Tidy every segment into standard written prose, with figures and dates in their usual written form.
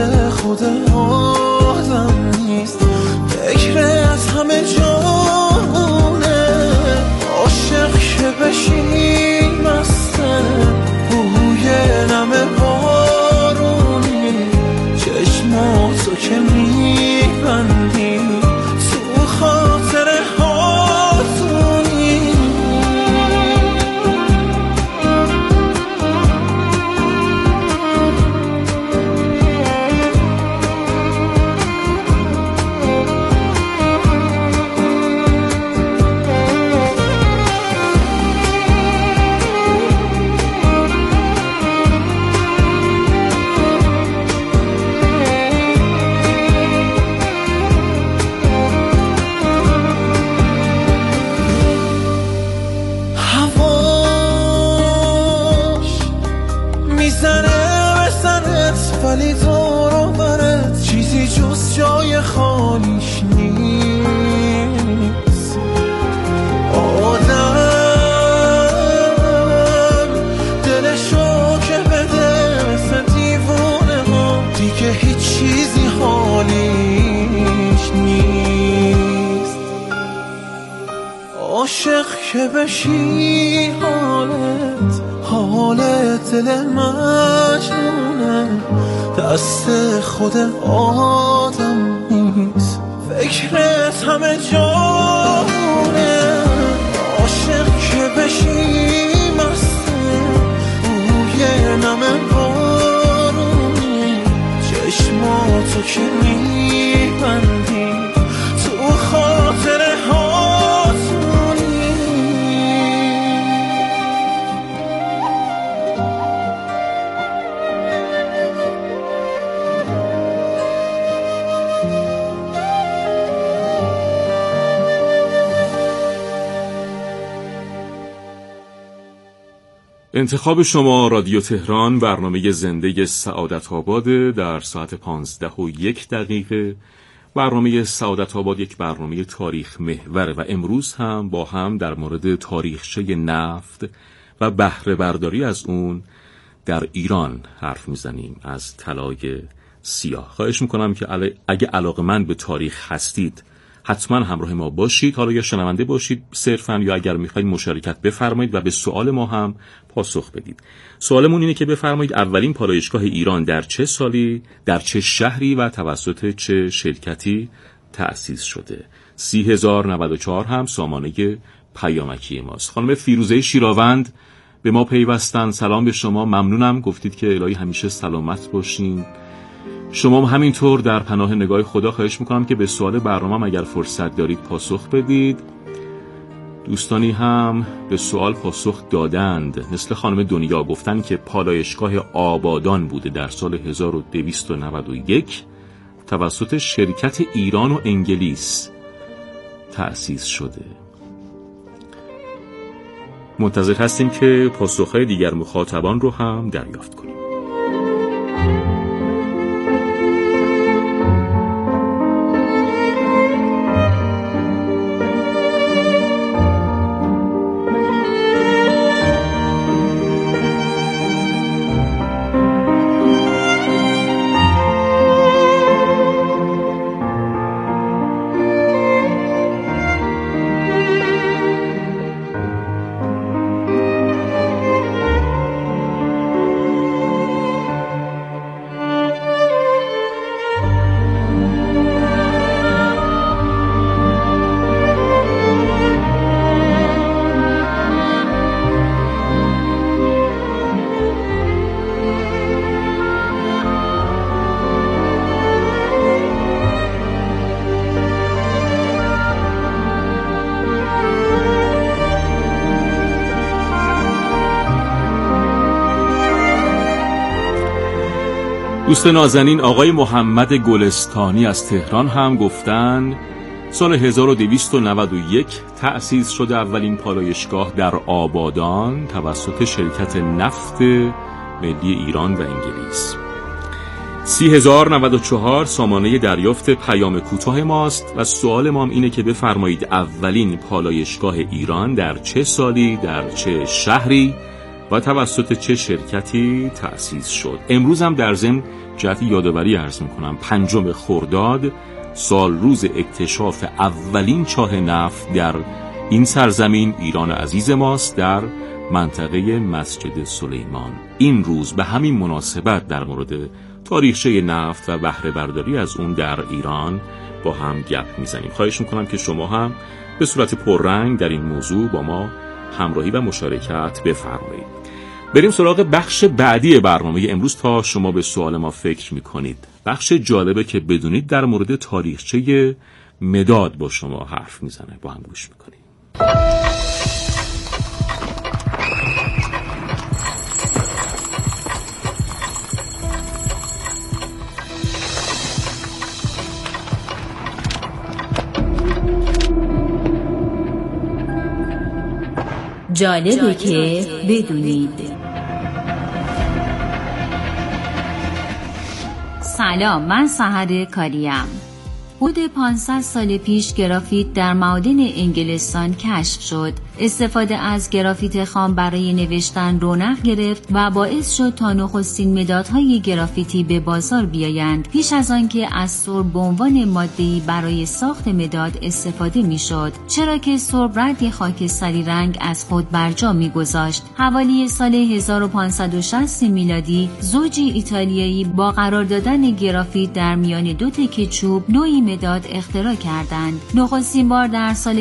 خود آدم نیست، فکر از همه جاونه، عاشق که بشی مسته بوی نم بارونی، چشماتو که میبندی تو خاطر هاتونی. ولی دور و برت چیزی جز جای خالیش نیست. آدم دلشو که بده مثل دیوونه ها، دیگه هیچ چیزی حالیش نیست. عاشق که بشی حالت دل مجنونه، دست خود آدم نیست، فکرت همه جاونه، عاشق که بشی مسته بوی نم بارونی، چشماتو که میبندی تو خاطر انتخاب شما رادیو تهران، برنامه زنده سعادت آباد در ساعت 15:01. برنامه سعادت آباد یک برنامه تاریخ محور و امروز هم با هم در مورد تاریخچه نفت و بهره برداری از اون در ایران حرف میزنیم، از طلای سیاه. خواهش میکنم که اگه علاقه‌مند به تاریخ هستید حتما همراه ما باشید، حالا یا شنونده باشید صرفاً، یا اگر میخواید مشارکت بفرمایید و به سوال ما هم پاسخ بدید. سوالمون اینه که بفرمایید اولین پالایشگاه ایران در چه سالی، در چه شهری و توسط چه شرکتی تأسیس شده؟ 30,094 هم سامانه پیامکی ماست. خانم فیروزه شیراوند به ما پیوستن. سلام به شما، ممنونم، گفتید که الهی همیشه سلامت باشین. شما همینطور در پناه نگاه خدا. خواهش میکنم که به سوال برنامه اگر فرصت دارید پاسخ بدید. دوستانی هم به سوال پاسخ دادند، مثل خانم دنیا، گفتن که پالایشگاه آبادان بوده در سال 1291 توسط شرکت ایران و انگلیس تأسیس شده. منتظر هستیم که پاسخهای دیگر مخاطبان رو هم دریافت کنیم. دوست نازنین آقای محمد گلستانی از تهران هم گفتن سال 1291 تأسیس شده اولین پالایشگاه در آبادان توسط شرکت نفت ملی ایران و انگلیس. 30,094 سامانه دریافت پیام کوتاه ماست و سوال ما اینه که بفرمایید اولین پالایشگاه ایران در چه سالی، در چه شهری و توسط چه شرکتی تأسیس شد. امروز هم در ضمن جهت یادآوری عرض میکنم 5 خرداد سال روز اکتشاف اولین چاه نفت در این سرزمین ایران عزیز ماست در منطقه مسجد سلیمان. این روز به همین مناسبت در مورد تاریخچه نفت و بهره برداری از اون در ایران با هم گپ میزنیم. خواهش میکنم که شما هم به صورت پررنگ در این موضوع با ما همراهی و مشارکت بفرمایید. بریم سراغ بخش بعدی برنامه امروز تا شما به سوال ما فکر میکنید. بخش جالبه که بدونید در مورد تاریخچه مداد با شما حرف میزنه. با هم گوش میکنید. جالبه که بدونید. سلام، من سحر کاریم. حدود 500 سال پیش گرافیت در معادن انگلستان کشف شد. استفاده از گرافیت خام برای نوشتن رونق گرفت و باعث شد تا نخستین مدادهای گرافیتی به بازار بیایند. پیش از آن که از سرب به عنوان ماده‌ای برای ساخت مداد استفاده می‌شد، چرا که سرب رنگ خاکستری رنگ از خود برجا می‌گذاشت. حوالی سال 1560 میلادی زوجی ایتالیایی با قرار دادن گرافیت در میان 2 تکه چوب نوعی مداد اختراع کردند. نخستین بار در سال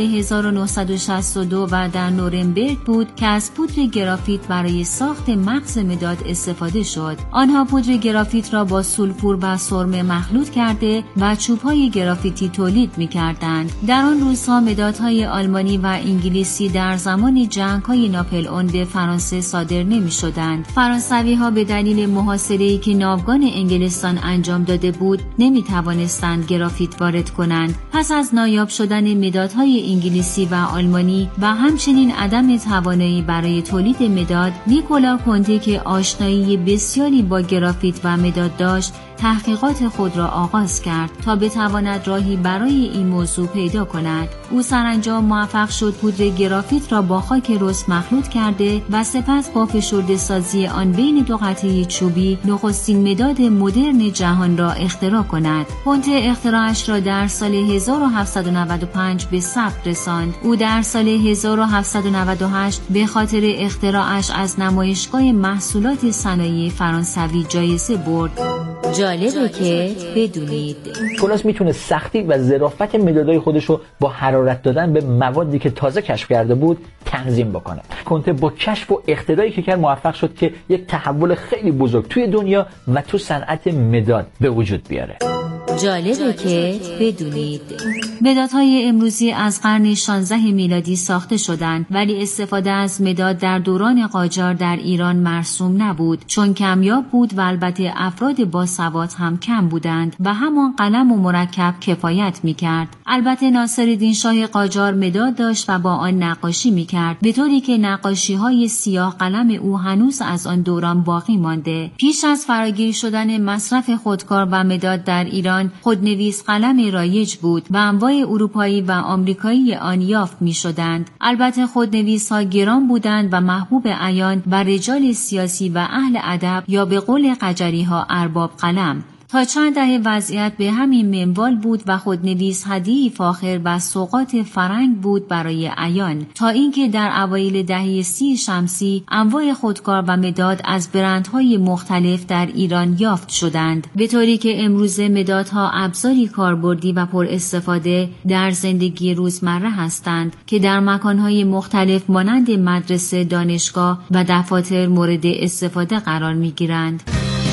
1962 و در نورنبرگ بود که از پودر گرافیت برای ساخت مغز مداد استفاده شد. آنها پودر گرافیت را با سولفور و سرمه مخلوط کرده و چوب‌های گرافیتی تولید می‌کردند. در آن روزها مدادهای آلمانی و انگلیسی در زمان جنگ‌های ناپلئون به فرانسه صادر نمی‌شدند. فرانسوی‌ها به دلیل محاصره‌ای که ناوگان انگلستان انجام داده بود، نمی‌توانستند گرافیت وارد کنند. پس از نایاب شدن مدادهای انگلیسی و آلمانی و همچنین عدم توانایی برای تولید مداد، نیکولا کنته که آشنایی بسیاری با گرافیت و مداد داشت، تحقیقات خود را آغاز کرد تا بتواند راهی برای این موضوع پیدا کند. او سرانجام موفق شد پودر گرافیت را با خاک رس مخلوط کرده و سپس با فشرده سازی آن بین 2 قطعه چوبی نخستین مداد مدرن جهان را اختراع کند. کنته اختراعش را در سال 1795 به ثبت رساند. او در سال 1798 به خاطر اختراعش از نمایشگاه محصولات صنایع فرانسوی جایزه برد. جالبه که بدونید. کلاس میتونه سختی و ظرافت مدادهای خودش رو با حرارت دادن به موادی که تازه کشف کرده بود تنظیم بکنه. کنته با کشف و اختراعی که کرد موفق شد که یک تحول خیلی بزرگ توی دنیا و تو صنعت مداد به وجود بیاره. جالبه که بدونید. مدادهای امروزی از قرن 16 میلادی ساخته شدند، ولی استفاده از مداد در دوران قاجار در ایران مرسوم نبود، چون کمیاب بود و البته افراد باسواد هم کم بودند و همان قلم و مرکب کفایت میکرد. البته ناصرالدین شاه قاجار مداد داشت و با آن نقاشی میکرد، به طوری که نقاشی‌های سیاه قلم او هنوز از آن دوران باقی مانده. پیش از فراگیر شدن مصرف خودکار و مداد در ایران، خودنویس قلم رایج بود و انواع اروپایی و آمریکایی آن یافت می‌شدند. البته خودنویس‌ها گران بودند و محبوب عیان و رجال سیاسی و اهل ادب، یا به قول قجری‌ها ارباب قلم. تا چند دهه وضعیت به همین منوال بود و خودنویس هدیه‌ای فاخر و سوغات فرنگ بود برای عیان، تا اینکه در اوایل دهه 30 شمسی انواع خودکار و مداد از برندهای مختلف در ایران یافت شدند، به طوری که امروز مدادها ابزاری کاربردی و پر استفاده در زندگی روزمره هستند که در مکانهای مختلف مانند مدرسه، دانشگاه و دفاتر مورد استفاده قرار می‌گیرند.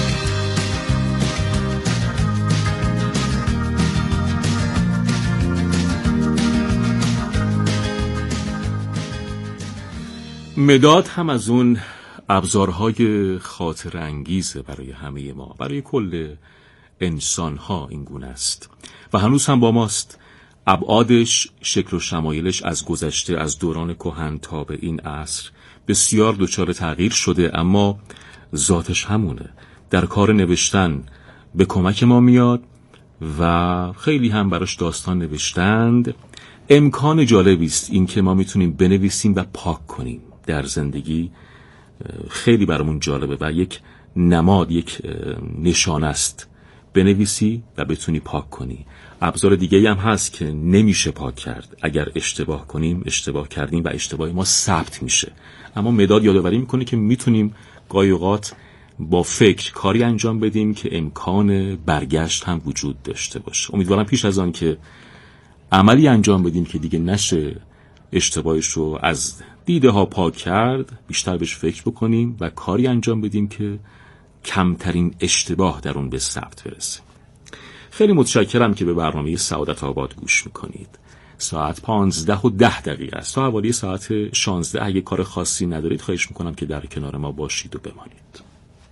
مداد هم از اون ابزارهای خاطر انگیزه برای همه ما، برای کل انسانها این گونه است و هنوز هم با ماست. ابعادش، شکل و شمایلش از گذشته، از دوران کهن تا به این عصر بسیار دچار تغییر شده، اما ذاتش همونه. در کار نوشتن به کمک ما میاد و خیلی هم براش داستان نوشتند. امکان جالبی است این که ما میتونیم بنویسیم و پاک کنیم در زندگی خیلی برامون جالبه و یک نماد، یک نشان است. بنویسی و بتونی پاک کنی. ابزار دیگه هم هست که نمیشه پاک کرد. اگر اشتباه کنیم، اشتباه کردیم و اشتباه ما ثبت میشه. اما مداد یادآوری میکنه که میتونیم گاهی اوقات با فکر کاری انجام بدیم که امکان برگشت هم وجود داشته باشه. امیدوارم پیش از آن که عملی انجام بدیم که دیگه نشه اشتباهش رو از دیده ها پاک کرد، بیشتر بهش فکر بکنیم و کاری انجام بدیم که کمترین اشتباه در اون به ثبت برسه. خیلی متشکرم که به برنامه سعادت آباد گوش میکنید. ساعت 15:10 است. تا حوالی ساعت 16 اگه کار خاصی ندارید خواهش میکنم که در کنار ما باشید و بمانید.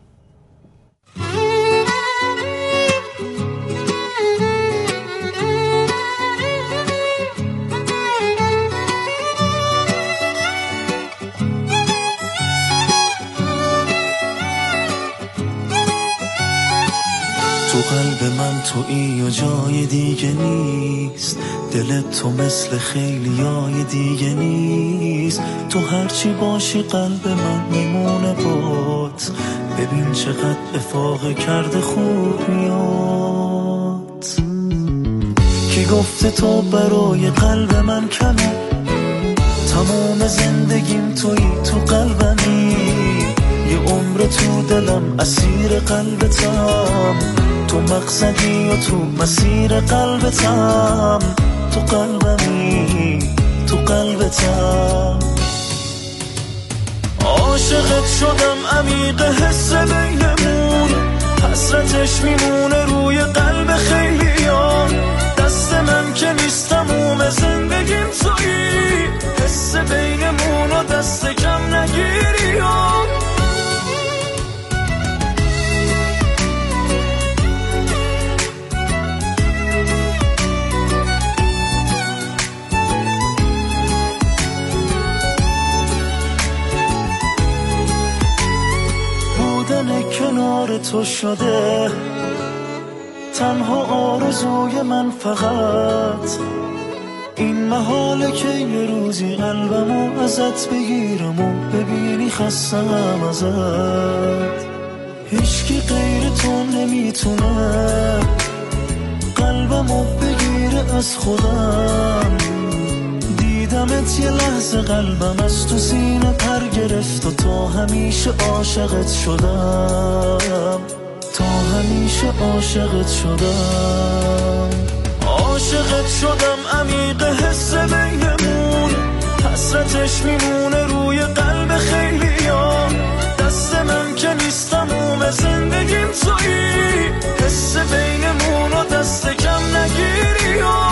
تو قلب من تویی و جای دیگه نیست، دلت تو مثل خیلیای دیگه نیست. تو هرچی باشی قلب من میمونه بات، ببین چقدر افاقه کرده خوب میاد. کی گفته تو برای قلب من کمه، تمام زندگیم تویی، تو قلبمی. یه عمر تو دلم اسیر قلبتم، تو مقصدی و تو مسیر قلبتم. تو قلبمی، تو قلبتم. عاشقت شدم عمیق حس بینمون، حسرتش میمونه روی قلب خیلیان. دست من که نیست تموم زندگیم تویی، حس بینمون و دست کم نگیری. کنار تو شده تنها آرزوی من، فقط این محاله که یه روزی قلبمو ازت بگیرم و ببینی خستم ازت. هیچکی غیر تو نمیتونه قلبمو بگیره از خودم. دیدمت یه لحظه قلبم از تو سینه پر گرفت و تا همیشه عاشقت شدم، تا همیشه عاشقت شدم. عاشقت شدم عمیق حس بینمون، حسرتش میمونه روی قلب خیلیان. دست من که نیست تموم زندگیم تویی، حس بینمون و دست کم نگیری.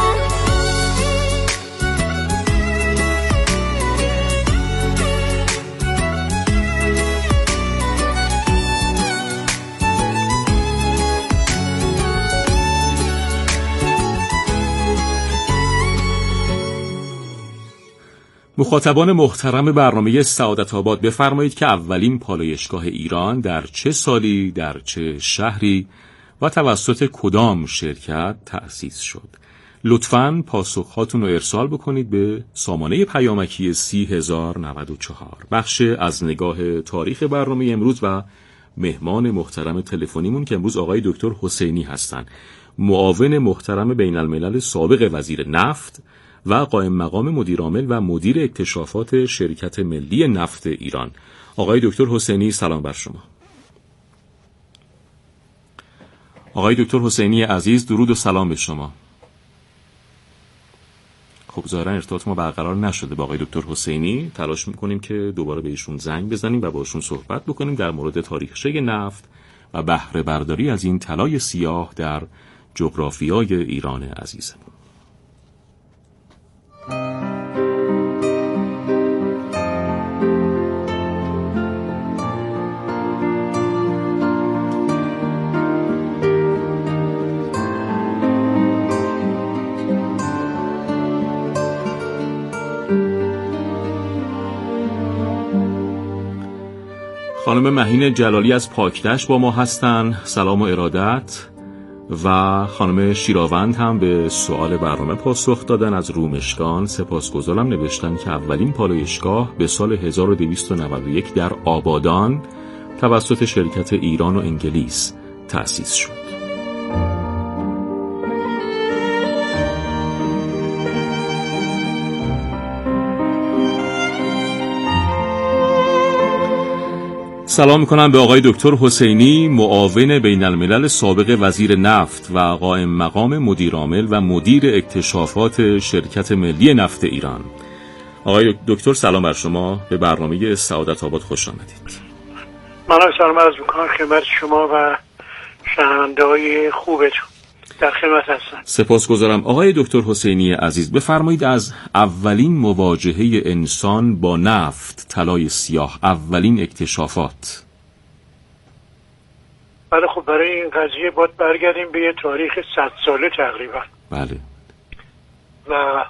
مخاطبان محترم برنامه سعادت آباد، بفرمایید که اولین پالایشگاه ایران در چه سالی، در چه شهری و توسط کدام شرکت تأسیس شد؟ لطفاً پاسخهاتون رو ارسال بکنید به سامانه پیامکی 30094. بخش از نگاه تاریخ برنامه امروز و مهمان محترم تلفنیمون که امروز آقای دکتر حسینی هستند، معاون محترم بین الملل سابق وزیر نفت و قائم مقام مدیرعامل و مدیر اکتشافات شرکت ملی نفت ایران. آقای دکتر حسینی سلام بر شما. آقای دکتر حسینی عزیز درود و سلام به شما. خب ظاهرا ارتباط ما برقرار نشده با آقای دکتر حسینی. تلاش میکنیم که دوباره بهشون زنگ بزنیم و باشون صحبت بکنیم در مورد تاریخچه نفت و بهره برداری از این طلای سیاه در جغرافیای ایران عزیزمون. خانم مهین جلالی از پاکدشت با ما هستن. سلام و ارادت. و خانم شیراوند هم به سوال برنامه پاسخ دادن. از رومشگان سپاسگزارم، نوشتن که اولین پالایشگاه به سال 1291 در آبادان توسط شرکت ایران و انگلیس تأسیس شد. سلام میکنم به آقای دکتر حسینی، معاون بین الملل سابق وزیر نفت و قائم مقام مدیر عامل و مدیر اکتشافات شرکت ملی نفت ایران. آقای دکتر سلام بر شما، به برنامه سعادت آباد خوش آمدید. من سلام عرض میکنم خدمت شما و شنونده‌های خوبتون، در خدمت هستم. سپاسگزارم. آقای دکتر حسینی عزیز، بفرمایید از اولین مواجهه انسان با نفت، طلای سیاه، اولین اکتشافات. بله خب، برای این قضیه باید برگردیم به یه تاریخ 100 ساله تقریبا. بله. و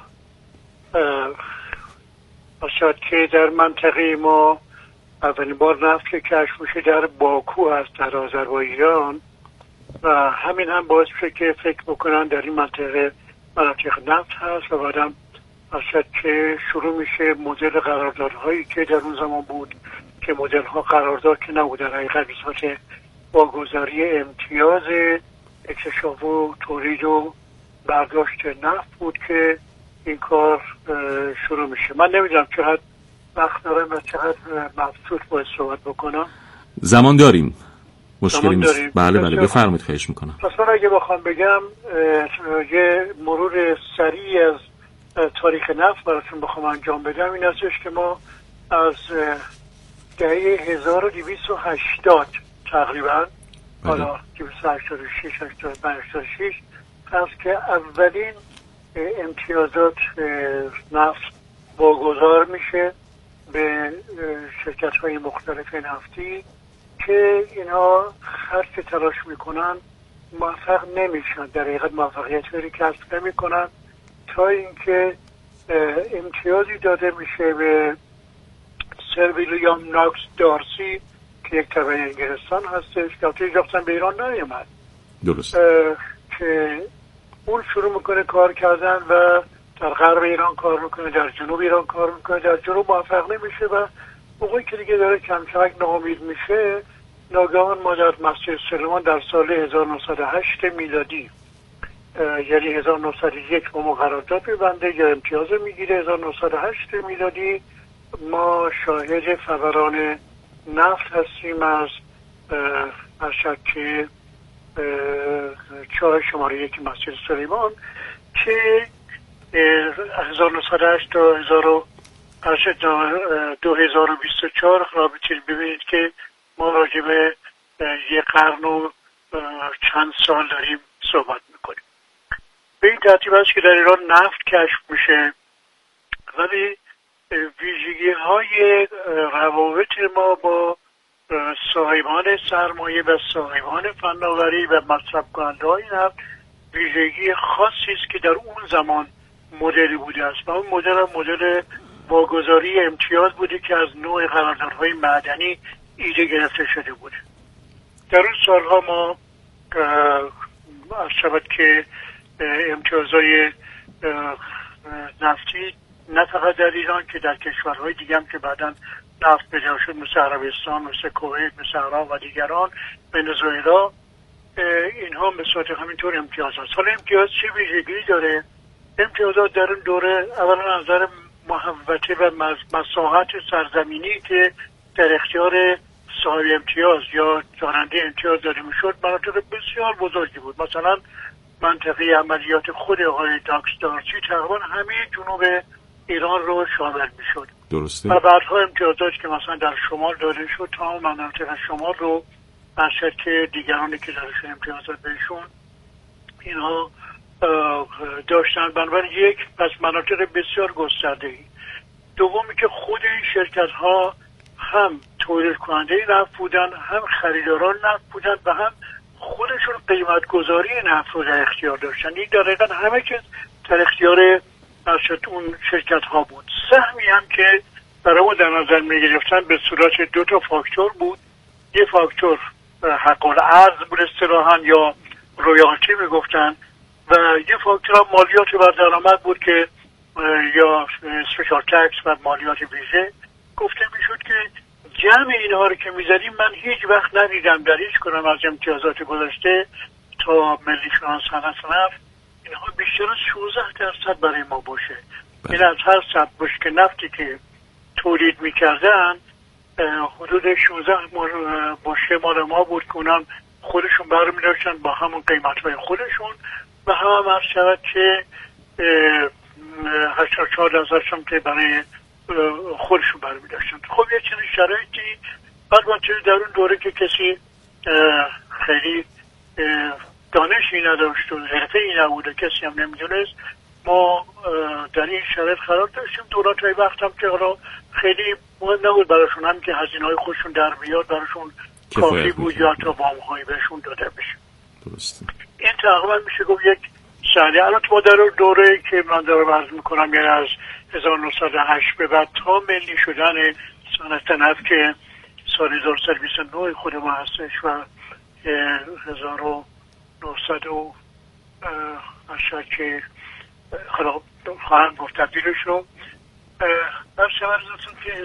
شاید که در منطقه ما اولین بار نفت که کشف میشه در باکو هست، در آذربایجان، و همین هم باعث میشه که فکر بکنن در این منطقه مناطق نفت هست و بعدم شاید که شروع میشه مدل قراردادهایی که در اون زمان بود که مدل ها قرارداد که نبود، در حقیقت به صورت واگذاری امتیاز اکتشاف و تولید و برداشت نفت بود که این کار شروع میشه. من نمیدونم چقدر وقت دارم و چقدر مبسوط باید صحبت بکنم. زمان داریم، مشکلی نیست. بله بفرمایید، خواهش میکنم. مثلا اگه بخوام بگم یه مرور سریع از تاریخ نفت براتون بخوام انجام بدم، این هستش که ما از دهه 1280 تقریبا، حالا 286 85 86 هست که اولین امتیازات نفت واگذار میشه به شرکت های مختلف نفتی که اینا هر چه تلاش میکنن موفق نمیشن، در حقیقت موفقیت هایی کسب نمیکنن، تا اینکه امتیازی داده میشه به سر ویلیام ناکس دارسی که یک تبع انگلستان هستش که هیچ وقت به ایران نیامد. درست. که اون شروع میکنه کار کردن و در غرب ایران کار میکنه، در جنوب ایران کار میکنه، در جنوب موفق نمیشه و موقعی که دیگه داره کم کمک ناامید میشه، ناگهان ما در مسجد سلیمان در سال 1908 میلادی، یعنی 1901 با ما قرارداد میبنده یا امتیاز میگیره. 1908 میلادی ما شاهد فوران نفت هستیم از شرکت چاه شماره 1 مسجد سلیمان که 1908 تا 2024 رابطه ببینید که ما راجع به یک قرن و چند سال داریم صحبت میکنیم. به این ترتیب است که در ایران نفت کشف میشه، ولی ویژگی های روابط ما با صاحبان سرمایه و صاحبان فناوری و مصرف کننده های نفت ویژگی خاصی است که در اون زمان مدلی بوده است و اون مدل واگذاری امتیاز بوده که از نوع قراردادهای معدنی ایده گرفته شده بوده. در اون سالها ما از شبت که امتیازهای نفتی نه فقط در ایران که در کشورهای دیگه هم که بعداً نفت پیدا شد، مثل عربستان، مثل کویت، مثل عراق و دیگران، ونزوئلا، اینها به صورت همینطور امتیاز هست. حالا امتیاز چه ویژگی داره؟ امتیازات در این دوره اولا نظر محوطه و مساحت سرزمینی که در اختیار صاحب امتیاز یا دارنده امتیاز داده میشد مناطق بسیار بزرگی بود. مثلا منطقه عملیات خود آقای داکس دارسی تقریبا همه جنوب ایران رو شامل میشد. درسته. و بعدها امتیازات که مثلا در شمال داده شد تا مناطق شمال رو برشد که دیگرانی که درشون امتیازات بهشون اینها داشتن. بنابراین یک، پس مناطق بسیار گسترده‌ای. دومی که خود این شرکت ها هم تولید کننده نفت بودن، هم خریداران نفت بودن و هم خودشون قیمت گذاری نفت رو در اختیار داشتن. این در حقیقت همه چیز در اختیار اون شرکت ها بود. سهمی هم که برای ما در نظر می گرفتن به صورت دو تا فاکتور بود. یک فاکتور حق العرض بود اصطلاحاً یا رویالتی میگفتن و یه فاکتور هم مالیات بر درآمد بود که یا اسپیشال تکس و مالیات ویژه گفته میشد که جمع اینها رو که میزدیم من هیچ وقت ندیدم در هیچ کنم از امتیازات گذشته تا ملی شناس صنعت نفت اینها بیشتر از 16% برای ما باشه. این از هر صد بشکه نفتی که تولید میکردن حدود 16 بشکه مال ما بود که اونم خودشون برمی داشتن با همون قیمتهای خودشون و هم عرض شود که 84% که برای خودشون برمی داشتن. خب یه چنین شرایطی البته در اون دوره که کسی خیلی دانشی نداشت و حرفه‌ای نبود کسی هم نمیدونست ما در این شرایط قرار داشتیم. دولت‌های وقت هم که حالا خیلی مهم نبود براشون هم که هزینه‌های خودشون در بیاد براشون کافی بود یا حتی وام‌هایی بهشون داده بشه. درسته. این تقریبا میشه گفت یک ساده. الان ما در دوره که من دارم عرض میکنم یعنی از 1908 به بعد تا ملی شدن صنعت نفت که سال 1929 خود ما هستش و 1980 که حالا خواهم گفت تبدیلش رو در شمارزتون که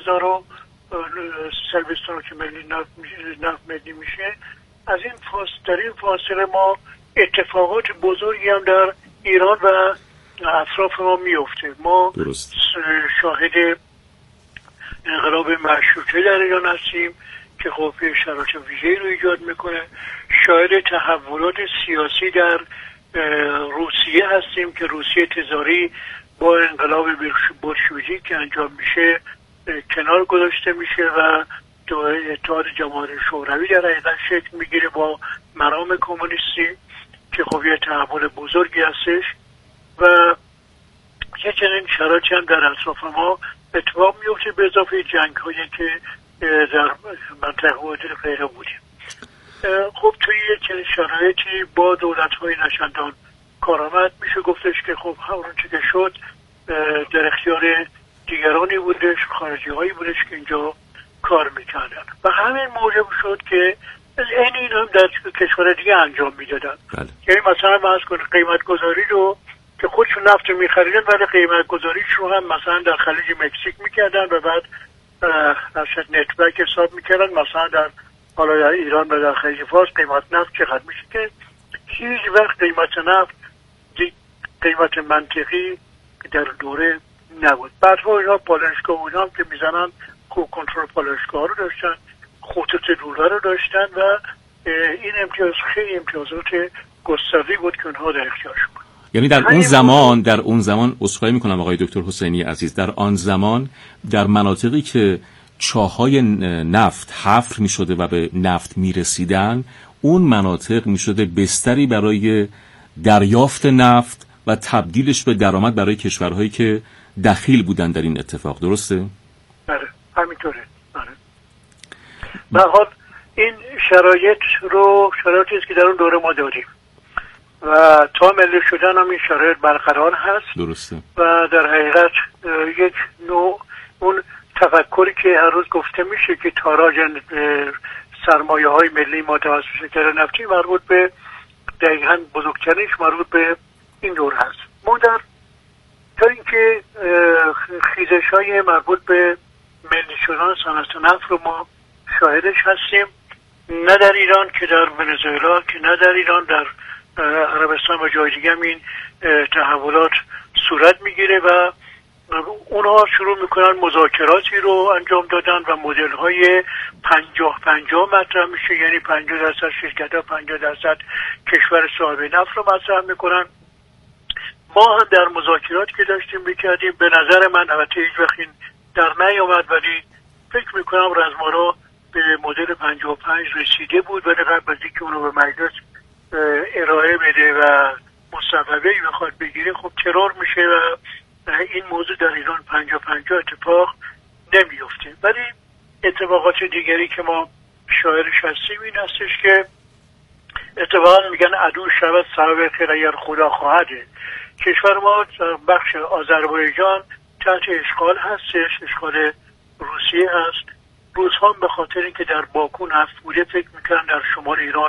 1923 که ملی نفت ملی میشه از این در این فاصله ما اتفاقات بزرگی هم در ایران و اطراف ما میفته. ما شاهد انقلاب مشروطه در ایران هستیم که خب شرایط ویژه‌ای رو ایجاد میکنه. شاهد تحولات سیاسی در روسیه هستیم که روسیه تزاری با انقلاب بولشویکی که انجام میشه کنار گذاشته میشه و اتحاد جماهیر شوروی در حقیقت شکل میگیره با مرام کمونیستی که خب یه تحول بزرگی هستش و یه چنین شرایطی هم در اطراف ما اتفاق میفته به اضافه جنگ هایی که در منطقه حدود غیره بودیم. خب توی یه چنین شرایطی با دولت های نشندان کارآمد میشه گفتش که خب همون چی که شد در اختیار دیگرانی بودش، خارجی هایی بودش که اینجا کار میکردن و همین موجب شد که این هم در کشور دیگه انجام میدادن. یعنی مثلا فرض کنید قیمت گذاری رو که خودشون نفت میخریدن ولی قیمت گذاریش رو هم مثلا در خلیج مکزیک میکردن و بعد ارشد نتورک حساب میکردن مثلا در حالا در ایران و در خلیج فارس قیمت نفت چقدر میشه که هیچ وقت قیمت نفت قیمت منطقی در دوره نبود. بعدها اینا پالایشگاه اینا هم که میزنن خوب کنترل پالایشگاه رو داشتن، خطوط لوله رو داشتن و این امتیاز خیلی امتیازات گسترده‌ای بود که اونها در اختیارشون بود. یعنی در اون زمان عذرخواهی میکنم آقای دکتر حسینی عزیز، در آن زمان در مناطقی که چاهای نفت حفر میشده و به نفت میرسیدن اون مناطق میشده بستری برای دریافت نفت و تبدیلش به درآمد برای کشورهایی که دخیل بودن در این اتفاق. درسته؟ بله همینطوره. به حال این شرایطی است که در اون دوره ما داریم و تا ملی شدن هم این شرایط برقرار هست. درسته. و در حقیقت یک نوع اون تفکری که هر روز گفته میشه که تاراج سرمایه های ملی ما توسط شرکت نفتی مربوط به دقیقاً بزرگترینش مربوط به این دور هست. ما تا اینکه خیزش های مربوط به ملی شدن صنعت نفت رو ما شاهدش هستیم، نه در ایران که در ونزوئلا که نه در ایران، در عربستان و جای دیگه هم این تحولات صورت میگیره و اونها شروع میکنن مذاکراتی رو انجام دادن و مدل های 50-50 مطرح میشه، یعنی 50% شرکت ها 50% کشور صاحب نفت رو مطرح میکنن. ما هم در مذاکراتی که داشتیم میکردیم به نظر من البته هیچ وقت این در نیامد ولی فکر میکنم رزمارا به مدل 55 رسیده بود ولی قبل از اینکه اونو به مجلس ارائه بده و مصوبه‌ای بخواد بگیره خب ترور میشه و این موضوع در ایران 50-50 اتفاق نمیفته. ولی اتفاقات دیگری که ما شاهدش هستیم این هستش که اتفاقا میگن عدو شود صاحب خیر اگر خدا خواهده. کشور ما بخش آذربایجان تحت اشغال هستش، اشغال روسیه هست. روزها به خاطر اینکه در باکو نفت بوده فکر میکنن در شمال ایران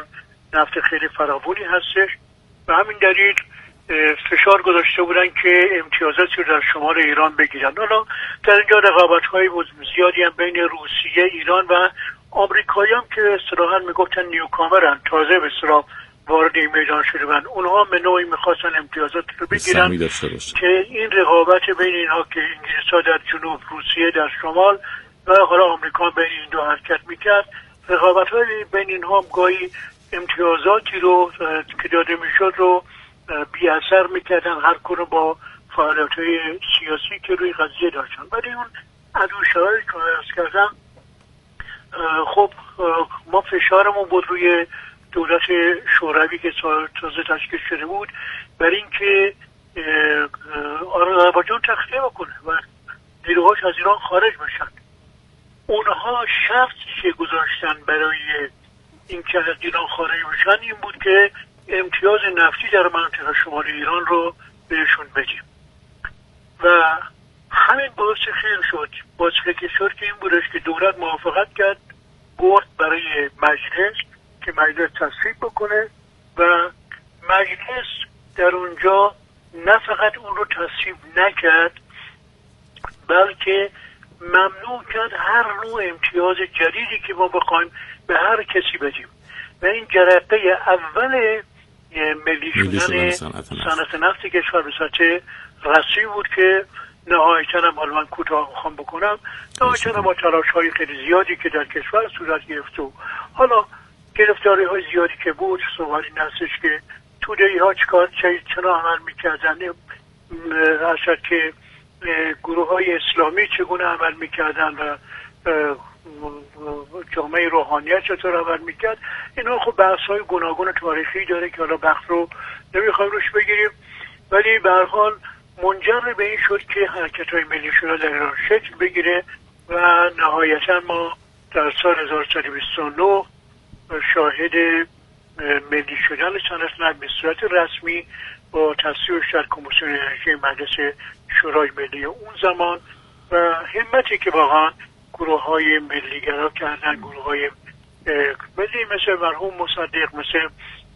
نفت خیلی فراوانی هستش و همین دلیل فشار گذاشته بودن که امتیازاتی رو در شمال ایران بگیرن. حالا در اینجا رقابت‌های زیادی هم بین روسیه، ایران و آمریکایی هم که اصطلاحاً میگفتن نیوکامرن، تازه به اصطلاح وارد این میدان شده بودن، اونها به نوعی میخواستن امتیازات رو بگیرن که این رقابت بین اینها که انگلیس‌ها در جنوب، روسیه در شمال و حالا آمریکا بین این دو حرکت میکرد، رقابت‌های بین اینها هم گاهی امتیازاتی رو که داده میشد رو بی اثر میکردن، هر کنون با فعالیت‌های سیاسی که روی قضیه داشتن. ولی اون عدوشهایی که عرض کردم، خب ما فشارمون بود روی دولت شوروی که تازه تشکیل شده بود برای اینکه آذربایجان تخلیه بکنه و نیروهاش از ایران خارج بشن. اونها شرطی که گذاشتن برای اینکه از ایران خارج بشن این بود که امتیاز نفتی در منطقه شمال ایران رو بهشون بدیم و همین باعث خیر شد، باعث فکر شد که این بودش که دولت موافقت کرد، برد برای مجلس که مجلس تصویب بکنه و مجلس در اونجا نه فقط اون رو تصویب نکرد بلکه ممنوع کرد هر نوع امتیاز جدیدی که ما بخوایم به هر کسی بدیم و این جرقه اول ملی شدن صنعت نفت کشور به سطح رسمی بود که نهایتاً هم حالا من کوتاه میخوام بکنم، نهایتاً با تلاش‌های خیلی زیادی که در کشور صورت گرفت و حالا گرفتاری‌های زیادی که بود، سوال این هستش که توده‌ای‌ها چرا عمل می‌کردن، اصلا که گروه‌های اسلامی چگونه عمل می‌کردن و جامعه روحانیت چطور عمل می‌کرد. اینا خب بحث‌های گوناگون تاریخی داره که حالا وقت رو نمی‌خوایم روش بگیریم، ولی به هر حال منجر به این شد که حرکت‌های ملی شورا در ایران شکل بگیره و نهایتاً ما در سال 1929 شاهد ملی شدن صنعت نفت به صورت رسمی با تصویبش در کمیسیون انرژی مجلس شورای ملی اون زمان و همتی که واقعا گروه‌های ملی‌گرا کردن، گروه‌های ملی مثل مرحوم مصدق، مثل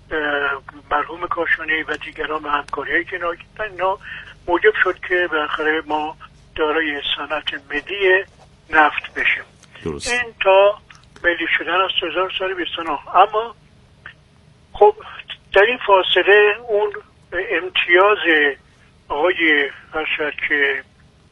مرحوم کاشانی و دیگران و همکاری‌هایی که اینا موجب شد که بالاخره ما دارای صنعت ملی نفت بشیم. درست. این تا ملی شدن از 1929. اما خب در این فاصله اون امتیاز آقای که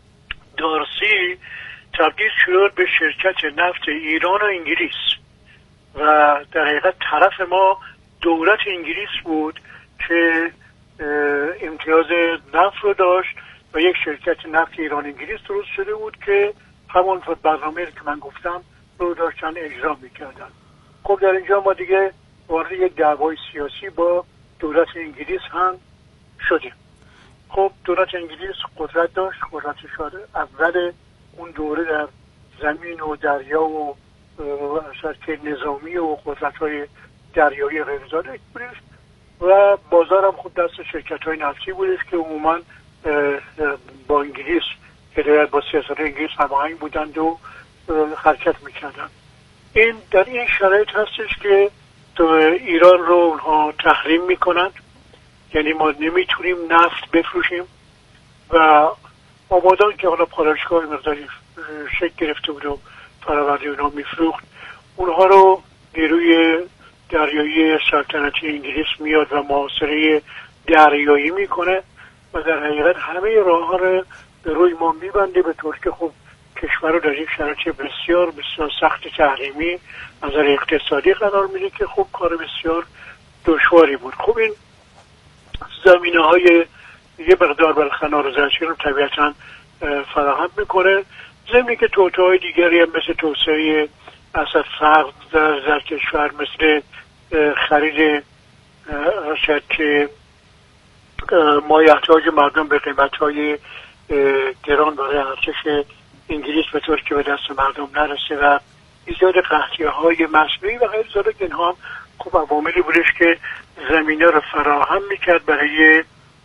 دارسی تبدیل شد به شرکت نفت ایران و انگلیس و در حقیقت طرف ما دولت انگلیس بود که امتیاز نفت رو داشت و یک شرکت نفت ایران انگلیس درست شده بود که همون برنامه که من گفتم رو داشتن اجرا میکردن. خب در اینجا ما دیگه وارد یک دعوای سیاسی با دولت انگلیس هم شدیم. خب دولت انگلیس قدرت داشت، قدرت شده اول اون دوره در زمین و دریا و شرکت نظامی و قدرت‌های دریایی غیرزاده بودش و بازارم خود دست شرکت‌های نفتی بودش که عموماً با انگلیس هدایت با سیاست انگلیس هماهنگ بودند و حرکت میکردن. این در این شرایط هستش که ایران رو اونها تحریم میکنند، یعنی ما نمیتونیم نفت بفروشیم و آبادان که حالا پالایشگاه مقداری شکل گرفته بود و فراورده اونها میفروخت، اونها رو نیروی دریایی سلطنتی انگلیس میاد و محاصره دریایی میکنه و در حقیقت همه راه ها رو به روی ما میبنده، به طور که خب کشور رو در یک شرایط بسیار بسیار سخت تحریمی از نظر اقتصادی قرار میده که خب کار بسیار دشواری بود. خب این زمینه های یه مقدار برخنا رو طبیعتا فراهم میکنه، ضمن که توطئه‌های دیگری هم مثل توسعه اصد فقر در کشور، مثل خرید شاید که مایحتاج مردم به قیمت‌های گران برای ارتش انگلیس به طور که به دست مردم نرسه و ایجاد قحطی‌های مصنوعی و غیر ذالک، اینها هم خوب عواملی بودش که زمینه رو فراهم میکرد برای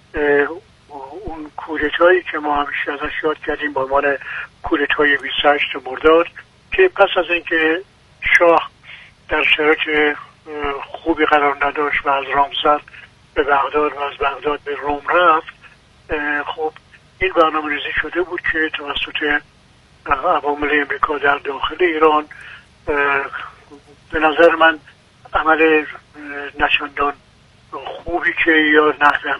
اون کودتایی که ما همیشه ازش یاد کردیم با عنوان کودتای 28 مرداد که پس از اینکه شاه در شرایط خوبی قرار نداشت و از رامسر به بغداد و از بغداد به روم رفت. خب این برنامه‌ریزی شده بود که توسط عوامل امریکا در داخل ایران به نظر من عمل نشاندان خوبی که یا نحو